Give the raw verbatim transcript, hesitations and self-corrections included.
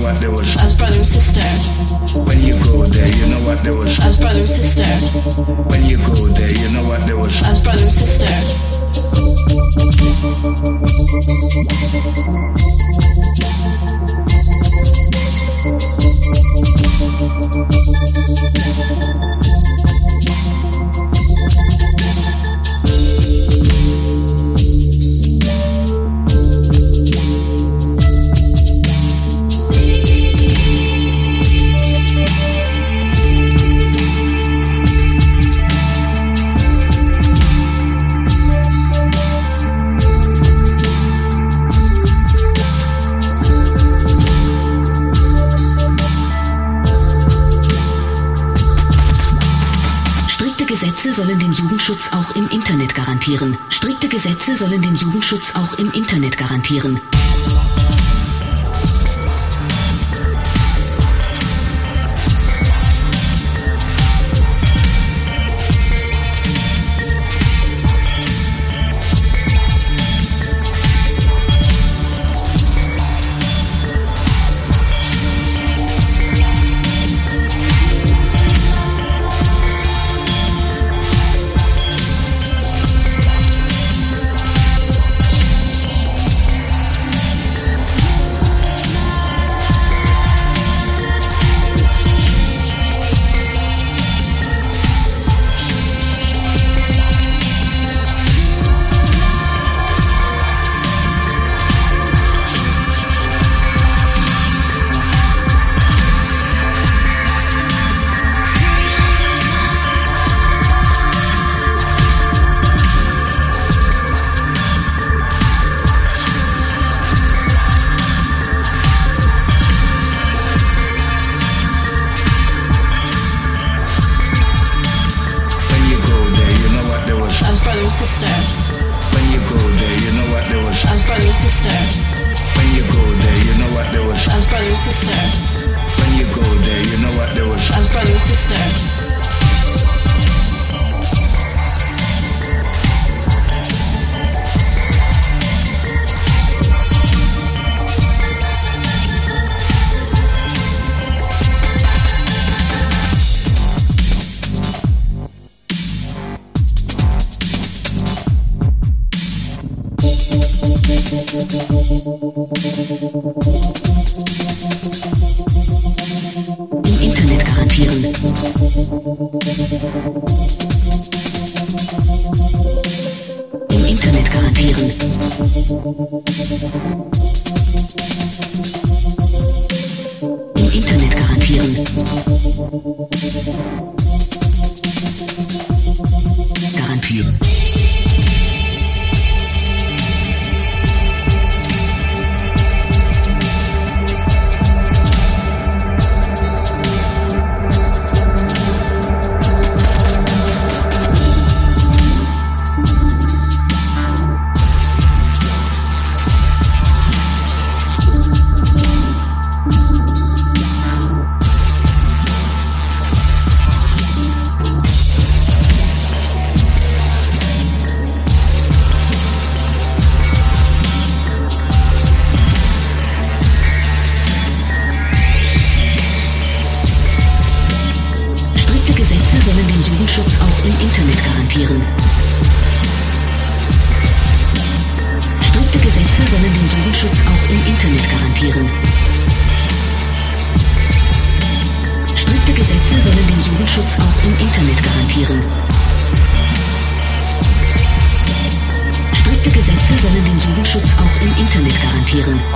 what there was. As brother and sister. When you go there, you know what there was. As brother and sister. When you go there, you know what there was. As brother and sister. Sollen den Jugendschutz auch im Internet garantieren. Strikte Gesetze sollen den Jugendschutz auch im Internet garantieren. Im Internet garantieren. Im Internet garantieren. Im Internet garantieren. Garantieren. Jugendschutz auch im Internet garantieren. Strikte Gesetze sollen den Jugendschutz auch im Internet garantieren. Strikte Gesetze sollen den Jugendschutz auch im Internet garantieren. Strikte Gesetze sollen den Jugendschutz auch im Internet garantieren.